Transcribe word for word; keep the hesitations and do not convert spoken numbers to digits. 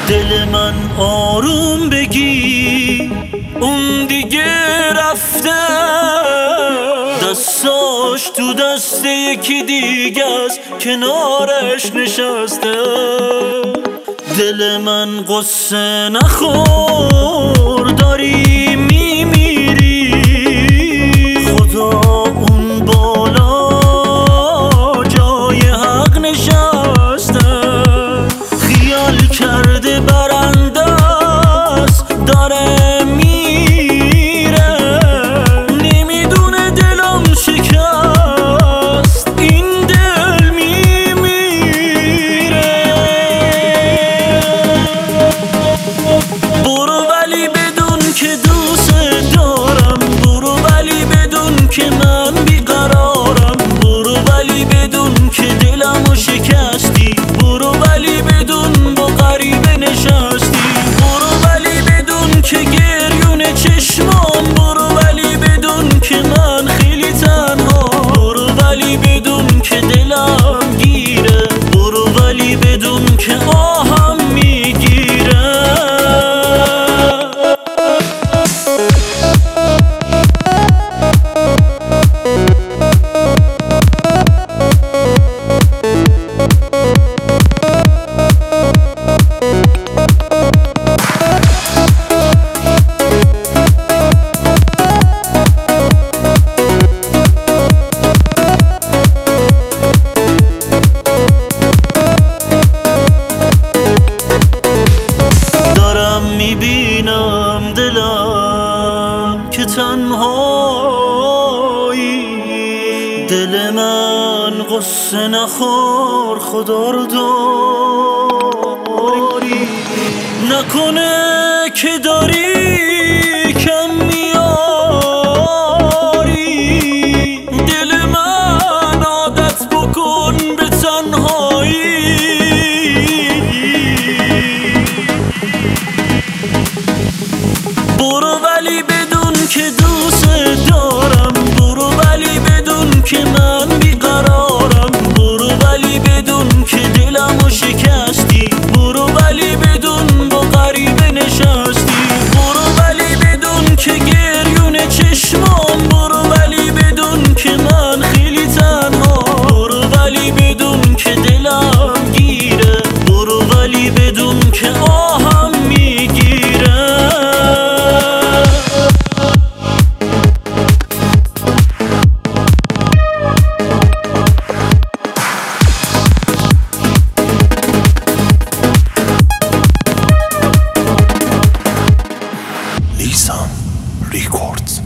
دل من آروم بگی، اون دیگه رفته، دستاش تو دست یکی دیگه است، کنارش نشسته. دل من قصه نخور، داری میمیری، خدا اون بالا جای حق نشسته. خیال کرده برنده است، داره میره، نمیدونه دلم شکست، این دل میمیره. برو ولی بدون که دوست دارم، برو ولی بدون که من بیقرارم، برو ولی بدون که دلمو شکستی، برو ولی بدون با غریبه نشستی، برو ولی بدون که گریون چشمام، برو ولی بدون که من خیلی تنها، برو ولی بدون که دلم گیره، برو ولی بدون که آهم میگیره. میبینم دلم که تنهایی، دل من قصه نخور، خدا رو داری، نکنه که داری کم میاری، دل من عادت بکن به تنهایی. برو ولی بدون که دوست دارم، برو ولی بدون که من بیقرارم، برو ولی بدون که دلمو شکستی، برو ولی بدون با غریبه نشستی، برو ولی بدون که گریون چشمام، برو ولی بدون که من خیلی تنها، برو ولی بدون که دلم گیره، برو ولی بدون که آهم میگیره. Lisan Records.